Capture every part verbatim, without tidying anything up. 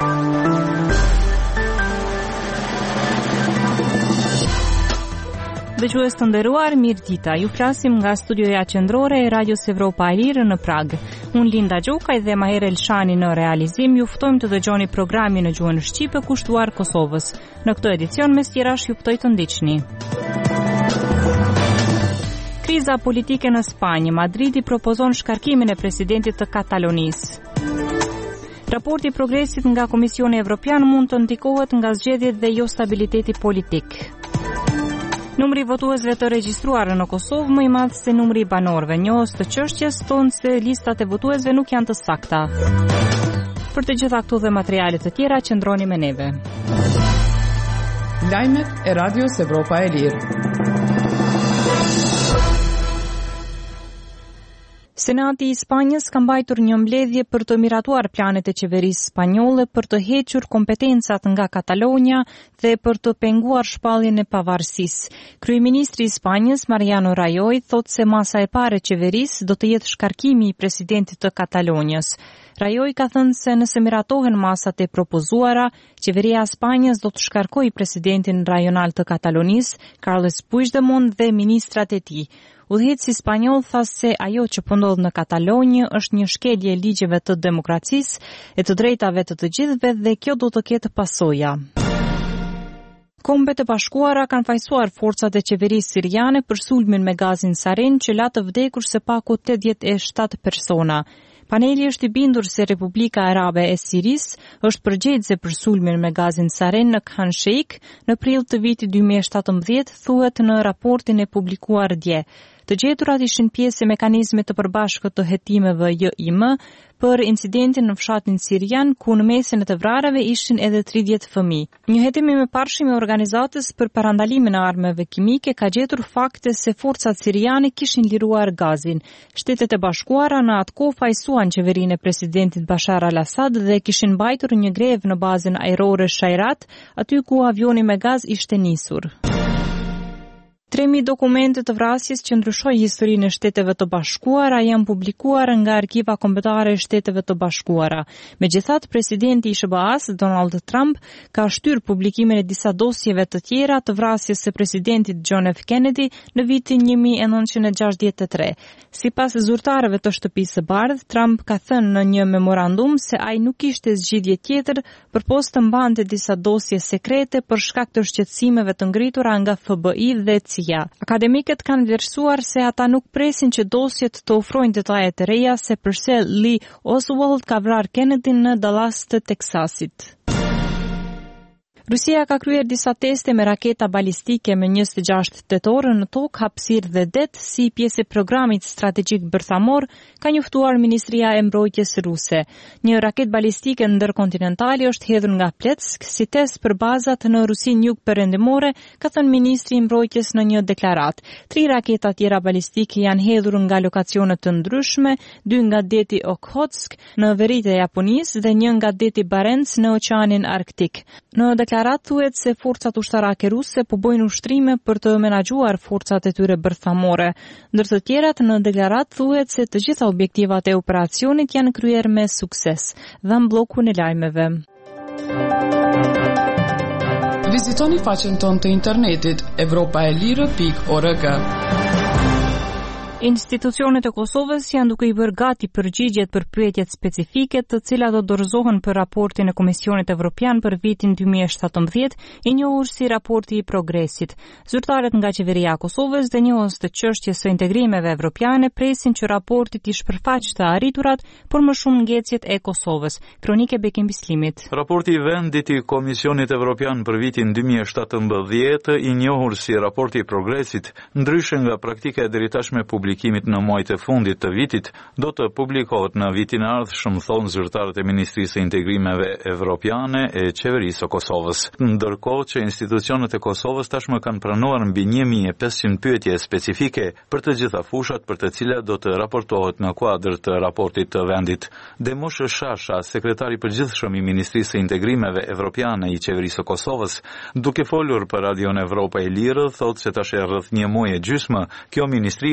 Dëgjues të nderuar, mirë dita. Ju flasim nga studioja qendrore e Radios Evropa e Lirë në Prag. Unë Linda Gjokaj dhe Maher Elshani në realizim ju ftojmë të dëgjoni programin në gjuhën shqipe kushtuar Kosovës. Në këtë edicion mes tjerash ju ftoj të ndiqni. Kriza politike në Spanjë, Madridi propozon shkarkimin e presidentit të Katalonisë. Raporti i progresit nga Komisioni Evropian mund të ndikohet nga zgjedhjet dhe jo stabiliteti politik. Numri votuesve të regjistruar në Kosovë më i madh se numri i banorëve. Njohës të çështjes thonë se listat e votuesve nuk janë të sakta. Për të gjitha këto dhe materiale të tjera, qëndroni me neve. Lajmet e Radios Evropa e Lirë. Senati i Spanjës ka mbajtur një mbledhje për të miratuar planet e qeverisë spanjolle për të hequr kompetencat nga Katalonja dhe për të penguar shpalljen e pavarësisë. Kryeministri i Spanjës, Mariano Rajoy, thotë se masa e parë e qeverisë do të jetë shkarkimi i presidentit të Katalonjës. Rajoy ka thënë se nëse miratohen masat e propozuara, qeveria e Spanjës do të shkarkojë presidentin rajonal të Katalonisë, Carles Puigdemont, dhe ministrat e tij. Udhëheqësi spanjoll tha se ajo që po ndodh në Katalonjë është një shkelje e ligjeve të demokracisë e të drejtave të të gjithëve dhe kjo do të ketë pasoja. Kombet e Bashkuara kanë fajsuar forcat e qeverisë siriane për sulmin me gazin sarin që la të vdekur së paku tetëdhjetë e shtatë persona. Paneli është i bindur se Republika Arabe e Sirisë është përgjegjëse për sulmin me gazin sarin në Khan Sheikh në prill të vitit dy mijë e shtatëmbëdhjetë, thuhet në raportin e publikuar dje. Të gjeturat ishin pjesë e mekanizmit të përbashkët të hetimeve J I M për incidentin në fshatin sirian, ku në mesin e të vrarave ishin edhe tridhjetë fëmijë. Një hetim i mëparshëm i organizatës për parandalimin e armëve kimike ka gjetur fakte se forcat siriane kishin liruar gazin. Shtetet e Bashkuara në atë kohë fajsuan qeverinë e presidentit Bashar al-Assad dhe kishin mbajtur një grevë në bazën ajrore Shajrat, aty ku avioni me gaz ishte nisur. tre mijë dokumente të vrasjes që ndryshoi historinë e Shteteve të Bashkuara janë publikuar nga arkiva kombëtare e Shteteve të Bashkuara. Megjithatë, presidenti i S B A-s, Donald Trump, ka shtyr publikimin e disa dosjeve të tjera të vrasjes së presidentit John F. Kennedy në vitin një mijë e nëntëqind e gjashtëdhjetë e tre. Sipas zyrtarëve të Shtëpisë së Bardhë, Trump ka thënë në një memorandum se ai nuk kishte zgjidhje tjetër përpos të mbante disa dosje sekrete për shkak të shqetësimeve të ngritura nga F B I dhe C I A. Akademikët kanë vlerësuar se ata nuk presin që dosjet të ofrojnë detaje të reja se përse Lee Oswald ka vrarë Kennedyn në Dallas të Teksasit. Rusia ka kryer disa teste me raketa balistike me njëzet e gjashtë tetor në tokë, hapësirë dhe det si pjesë e programit strategjik bërthamor, ka njoftuar Ministria e Mbrojtjes ruse. Një raketë balistike ndërkontinentale është hedhur nga Pletsk si test për bazat në Rusinë jugperëndimore, ka thënë ministri i Mbrojtjes në një deklaratë. Tri raketa tjera balistike janë hedhur nga lokacione të ndryshme, dy nga deti Okhotsk në veritë e Japonisë dhe një nga deti Barents në Oqeanin Arktik. Në deklaratë thuhet se forcat ushtarake ruse po bojnë ushtrime për të menaxhuar forcat e tyre bërthamore. Ndër të tjerat, në deklaratë thuhet se të gjitha objektivat e operacionit janë kryer me sukses. Dham bllokun e lajmeve. Vizitoni faqen tonë të internetit evropaelire pikë org. Institucionet e Kosovës janë duke i bërë gati përgjigjet për pyetjet specifike të cilat do dorëzohen për raportin e Komisionit Evropian për vitin dy mijë e shtatëmbëdhjetë, i njohur si raporti i progresit. Zyrtarët nga qeveria e Kosovës dhe njohës të çështjes së integrimeve evropiane presin që raporti të shpërfaqë të arriturat, por më shumë ngecjet e Kosovës. Kronike Bekim Bislimit. Raporti i vendit i Komisionit Evropian për vitin dy mijë e shtatëmbëdhjetë, i njohur si raporti i progresit, ndryshe nga praktika e deritashme publike publikimit në muajt e fundit të vitit, do të publikohet në vitin e ardhshëm, thonë zyrtarët e Ministrisë së Integrimeve Evropiane e Qeverisë së Kosovës. Ndërkohë që institucionet e Kosovës tashmë kanë pranuar mbi një mijë e pesëqind pyetje specifike për të gjitha fushat për të cilat do të raportohet në kuadër të raportit të vendit. Demush Shasha, sekretari i përgjithshëm i Ministrisë së Integrimeve Evropiane i Qeverisë së Kosovës, duke folur për Radion Evropa e Lirë, thotë se tash rreth një muaj e gjysmë kjo ministri ka shpërndarë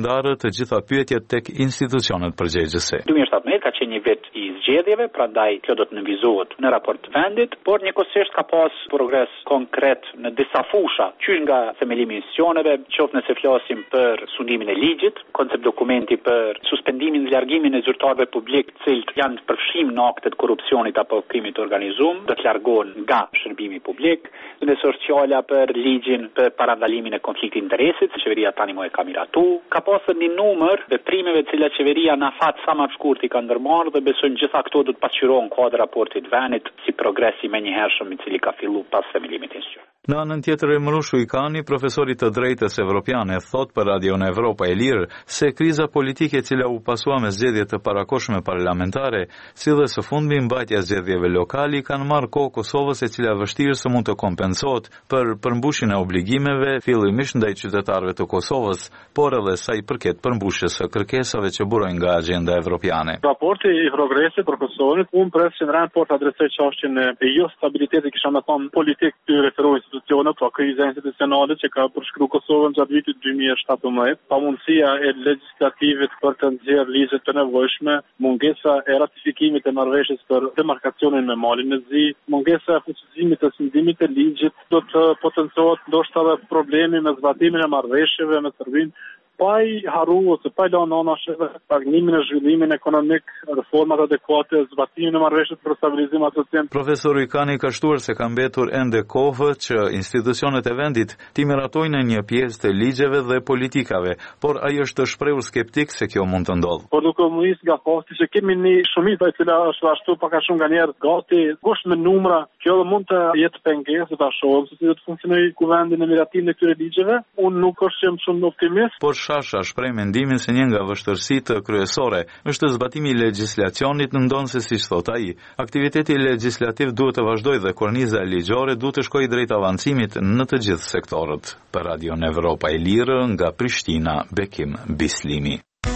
ndarë të gjitha pyetjet tek institucionet përgjegjëse. dy mijë e shtatëmbëdhjetë ka qenë një vit i zgjedhjeve, prandaj kjo do të nënvizohet në raport të vendit, por njëkohësisht ka pas progres konkret në disa fusha, qysh nga themelimi i institucioneve, qoftë nëse flasim për sundimin e ligjit, koncept dokumenti për suspendimin dhe largimin e zyrtarëve publik, të cilët janë të përfshirë në akte të korrupsionit apo krimit të organizuar, do të largohen nga shërbimi publik, dhe sociala për ligjin për parandalimin e konfliktit të interesit, qeveria tani më e ka miratu. Ka pasur një numër veprimeve të cilat qeveria në fat sa më shkurt i ka ndërmarrë dhe besojmë gjitha këto do të pasqyrohen në kuadër raportit vendit si progresi menjëhershëm i cili ka filluar pas themelimit të institucionit. Në anën tjetër, Emrushu Ikani, profesori të drejtës evropiane, thot për Radio në Evropa e Lirë se kriza politike e cila u pasua me zgjedhjet të parakohshme parlamentare, si dhe së fundmi mbajtja e zgjedhjeve lokali, kanë marrë kohë Kosovës e cila vështirëse mund të kompensohet për përmbushjen e obligimeve fillimisht ndaj qytetarëve të Kosovës, por edhe sa i përket përmbushjes së kërkesave që burojnë nga agenda evropiane. Raporti i progresit për Kosovën, unë pres që në rend por të adresoj çështjen e jo stabilitetit, kisha më thonë politik të referoj institucionet, pra kriza institucionale që ka përshkruar Kosovën gjatë vitit dy mijë e shtatëmbëdhjetë, pamundësia e legjislativit për të nxjerrë ligje të nevojshme, mungesa e ratifikimit të marrëveshjes për demarkacionin me malin e zi, mungesa e fuqizimit të sundimit të ligjit, do të potencohet ndoshta edhe problemi me zbatimin e marrëveshjeve me Serbinë, pa i harru ose pa i lënë anasheve stagnimin e zhvillimin ekonomik, reformat adekuate, zbatimin e marrëveshjes për stabilizim asociim. Profesori Ikani ka shtuar se ka mbetur ende kohë që institucionet e vendit t'i miratojnë një pjesë të ligjeve dhe politikave, por ai është shprehur skeptik se kjo mund të ndodhë. Por nuk më nis nga fakti që kemi një shumicë e cila është ashtu pak a shumë nganjëherë gati kusht me numra, kjo mund të jetë pengesë, ta shohim se si do të funksionojë kuvendi në miratimin e këtyre ligjeve. Unë nuk jam shumë optimist. Por Shasha shpreh mendimin se një nga vështirësitë kryesore është zbatimi i legjislacionit, ndonse siç thot ai, aktiviteti legjislativ duhet të vazhdojë dhe korniza ligjore duhet të shkojë drejt avancimit në të gjithë sektorët. Për Radio në Evropa e Lirë, nga Prishtina, Bekim Bislimi.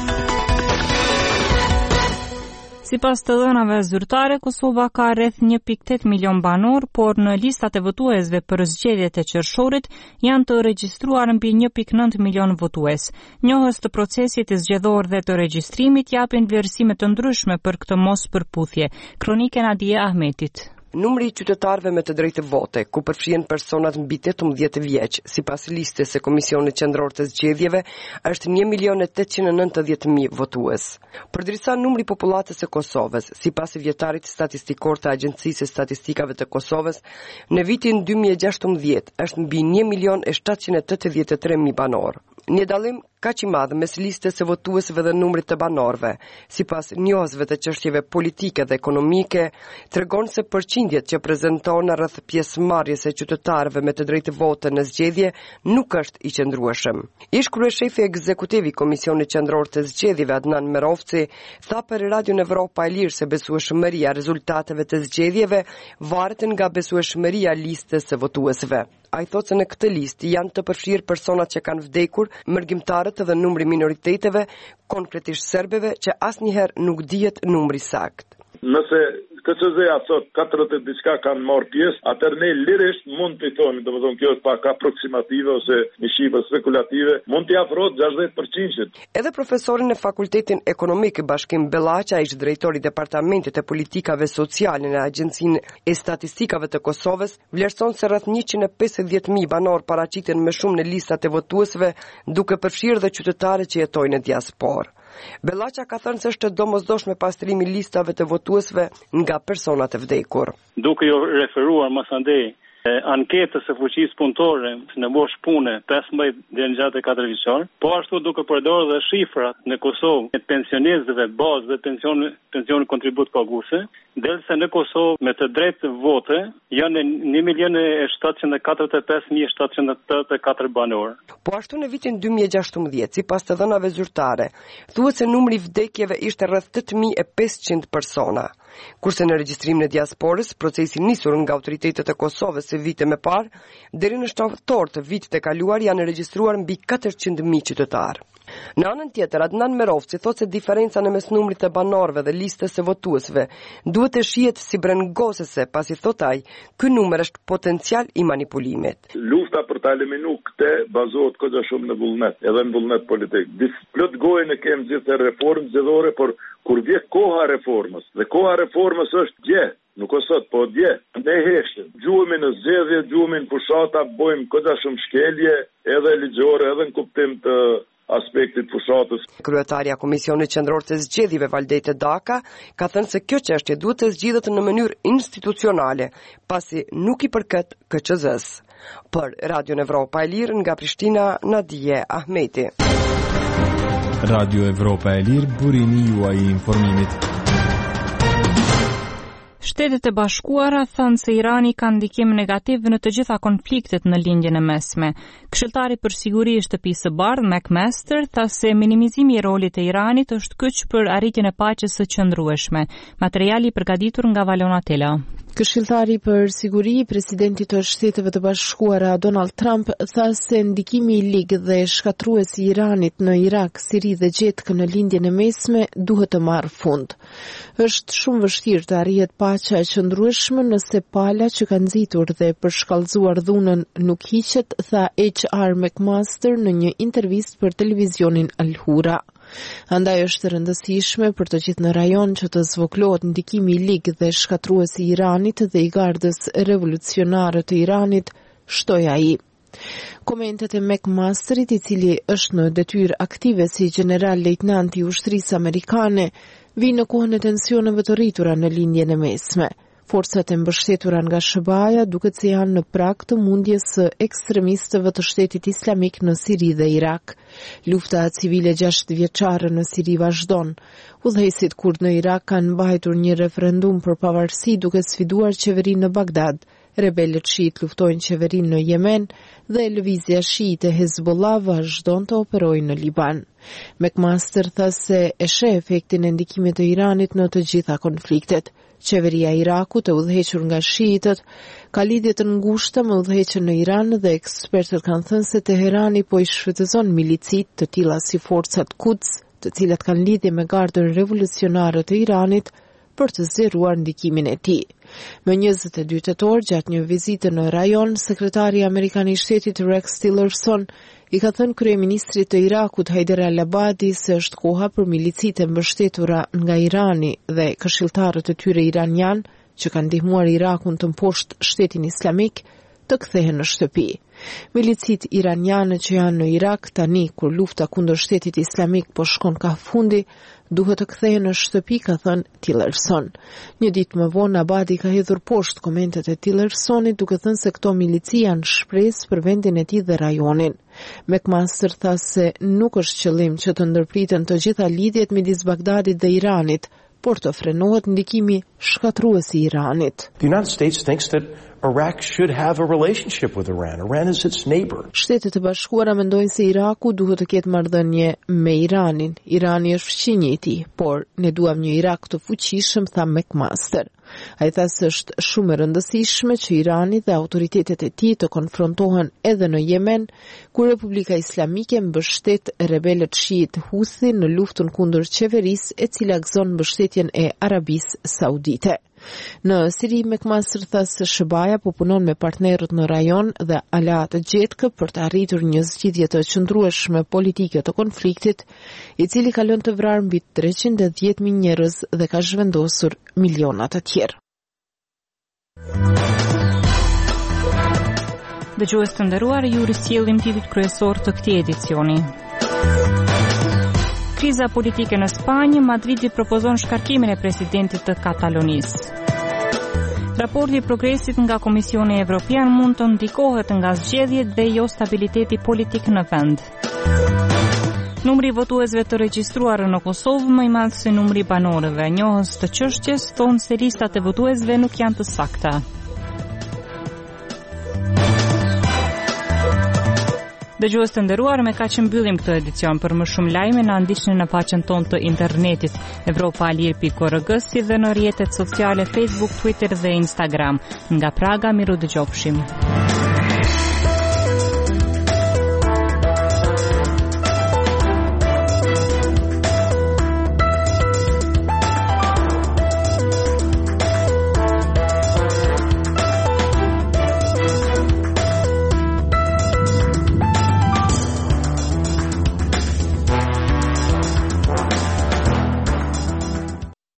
Sipas të dhënave zyrtare, Kosova ka rreth një pikë tetë milion banor, por në listat e votuesve për zgjedhjet e qershorit janë të regjistruar mbi një pikë nëntë milion votues. Njohës të procesit të zgjedhor dhe të regjistrimit japin vlerësime të ndryshme për këtë mos përputhje. Kronike Nadia Ahmetit. Numri i qytetarëve me të drejtë vote, ku përfshihen personat mbi tetëmbëdhjetë vjeç, sipas listës së Komisionit Qendror të Zgjedhjeve, është një milion e tetëqind e nëntëdhjetë mijë votues. Përderisa numri i popullatës së Kosovës, sipas vjetarit statistikor të Agjencisë së Statistikave të Kosovës, në vitin dy mijë e gjashtëmbëdhjetë është mbi një milion e shtatëqind e tetëdhjetë e tre mijë banor. Një dallim kaq i madh mes listës së votuesve dhe numrit të banorëve, sipas njohësve të çështjeve politike dhe ekonomike, tregon se përqindjet që prezanton rreth pjesëmarrjes së qytetarëve me të drejtë vote në zgjedhje nuk është i qëndrueshëm. Ish kryeshefi ekzekutiv i Komisionit Qendror të Zgjedhjeve Adnan Merovci tha për Radio në Evropa e Lirë se besueshmëria e rezultateve të zgjedhjeve varet nga besueshmëria e listës së votuesve. Ai thotë se në këtë listë janë të përfshirë personat që kanë vdekur, mërgjimtarët dhe numri minoriteteve, konkretisht serbeve që asnjëherë nuk dihet numri sakt. Nëse K C Z-ja sot katërdhjetë e diçka kanë marrë pjesë, atëherë ne lirisht mund të thoni, domethënë kjo është pak aproksimative ose me shifra spekulative, mund të afrohet gjashtëdhjetë përqind. Edhe profesorin në Fakultetin Ekonomik Bashkim Bellaqa, ish drejtori i Departamentit të Politikave Sociale në Agjencinë e Statistikave të Kosovës, vlerëson se rreth njëqind e pesëdhjetë mijë banor paraqiten më shumë në listat e votuesve, duke përfshirë dhe qytetarët që jetojnë në diasporë. Bellaqa ka thënë se është domosdoshme pastrimi i listave të votuesve nga personat e vdekur. Duke ju referuar masandej anketës së fuqisë punëtore në moshë pune pesëmbëdhjetë deri në gjatë katër vjeçor, po ashtu duke përdorur dhe shifrat në Kosovë të pensionistëve bazë dhe pension pension kontribut paguese, derisa në Kosovë me të drejtë vote janë një milion e shtatëqind e katërdhjetë e pesë mijë shtatëqind e tetëdhjetë e katër banor. Po ashtu në vitin dy mijë e gjashtëmbëdhjetë, sipas të dhënave zyrtare, thuhet se numri i vdekjeve ishte rreth tetë mijë e pesëqind persona. kurse në regjistrimin e diasporës, procesi nisur nga autoritetet e Kosovës së vite më parë, deri në shtator të vitit e kaluar janë regjistruar mbi katërqind mijë qytetarë. Në anën tjetër, Adnan Merovci thotë se diferenca në mes numrit të banorëve dhe listës së votuesve duhet të shihet si brengosese, pasi thotë ai, ky numër është potencial i manipulimit. Lufta për ta eliminu këtë bazohet koha shumë në vullnet, edhe në vullnet politik. Plot gojën e kemë gjithë reformë zgjedhore, por kur vje koha reformës, dhe koha reformës është dje, nuk o sot, po dje, ne heshim. Gjuhemi në zgjedhje, gjuhemi në fushata, bojmë koha shumë shkelje, edhe ligjore, edhe në kuptim të aspektit fushatës. Kryetarja Komisionit Qendror të Zgjedhjeve Valdete Daka ka thënë se kjo çështje duhet të zgjidhet në mënyrë institucionale, pasi nuk i përket K Q Z-s. Për Radio Evropa e Lirë nga Prishtina, Nadije Ahmeti. Radio Evropa e Lirë, burimi juaj i informimit. Shtetet e Bashkuara thënë se Irani ka ndikim negativ në të gjitha konfliktet në lindjen e mesme. Këshilltari për siguri i shtëpisë së bardhë, McMaster, tha se minimizimi i rolit të Iranit është kyç për arritjen e paqes së qëndrueshme. Materiali i përgatitur nga Valona Tela. Këshilltari për siguri i presidentit të Shteteve të Bashkuara Donald Trump tha se ndikimi i ligë dhe shkatruesi i Iranit në Irak, Siri dhe Gjetkë në lindjen e mesme duhet të marrë fund. Është shumë vështirë të arrihet paqja e qëndrueshme nëse pala që ka nxitur dhe përshkallëzuar dhunën nuk hiqet, tha H R McMaster në një intervistë për televizionin Al Hura. Andaj është rëndësishme për të gjithë në rajon që të zvoglohet ndikimi i ligë dhe shkatruesi i Iranit dhe i gardës revolucionare të Iranit, shtoi ai. Komentet e McMasterit, i cili është në detyrë aktive si general lejtnant i ushtrisë amerikane, vinë në kohën e tensioneve të rritura në lindjen e mesme. Forcat e mbështetura nga S B A-ja duket se janë në prag të mundjes së ekstremistëve të Shtetit Islamik në Siri dhe Irak. Lufta civile gjashtëvjeçare në Siri vazhdon. Udhëheqësit kurd në Irak kanë mbajtur një referendum për pavarësi duke sfiduar qeverinë në Bagdad. Rebelët shiit luftojnë qeverinë në Yemen dhe lëvizja shiite Hezbollah vazhdon të operojë në Liban. McMaster tha se e sheh efektin e ndikimit të Iranit në të gjitha konfliktet. Qeveria e Irakut, e udhëhequr nga shiitët, ka lidhje të ngushta me udhëheqjen në Iran dhe ekspertët kanë thënë se Teherani po i shfrytëzon milicit të tilla si forcat Quds, të cilat kanë lidhje me gardën revolucionare të Iranit, për të zgjeruar ndikimin e tij. Më njëzet e dy tetor, gjatë një vizite në rajon, sekretari amerikan i shtetit Rex Tillerson i ka thënë kryeministrit të Irakut Haider al-Abadi se është koha për milicit e mbështetura nga Irani dhe këshilltarët e tyre iranian që kanë ndihmuar Irakun të mposhtë Shtetin Islamik të kthehen në shtëpi. Milicit iraniane që janë në Irak tani kur lufta kundër Shtetit Islamik po shkon ka fundi, duhet të kthehen në shtëpi, ka thënë Tillerson. Një ditë më vonë Abadi ka hedhur poshtë komentet e Tillersonit duke thënë se këto milici janë shpresë për vendin e tij dhe rajonin. McMaster tha se nuk është qëllim që të ndërpriten të gjitha lidhjet midis Bagdadit dhe Iranit, por të frenohet ndikimi shkatrues i Iranit. The United States thinks that Iraq should have a relationship with Iran. Iran is its neighbor. Shtetet e Bashkuara mendojnë se Iraku duhet të ketë marrëdhënie me Iranin. Irani është fëmijë i tij, por ne duam një Irak të fuqishëm, tha McMaster. Ai tha se është shumë e rëndësishme që Irani dhe autoritetet e tij të konfrontohen edhe në Yemen, ku Republika Islamike mbështet rebelët shiit Houthi në luftën kundër qeverisë e cila gëzon mbështetjen e Arabisë Saudite. Në Siri, McMaster tha se S B A-ja po punon me partnerët në rajon dhe aleatë Gjetkë për të arritur një zgjidhje të qëndrueshme politike të konfliktit, i cili ka lënë të vrarë mbi treqind e dhjetë mijë njerëz dhe ka zhvendosur miliona të tjerë. Dëgjues të nderuar, ju risjellim titujt kryesor të këtij edicioni. Kriza politike në Spanjë, Madridi propozon shkarkimin e presidentit të Katalonisë. Raporti i progresit nga Komisioni Evropian mund të ndikohet nga zgjedhjet dhe jo stabiliteti politik në vend. Numri i votuesve të regjistruar në Kosovë më i madh se numri i banorëve. Njohës të çështjes thonë se listat e votuesve nuk janë të sakta. Dëgjues të nderuar, me kaq mbyllim këtë edicion. Për më shumë lajme na ndiqni në faqen tonë të internetit evropaalir pikë org si dhe në rrjetet sociale Facebook, Twitter dhe Instagram. Nga Praga, miru dëgjofshim.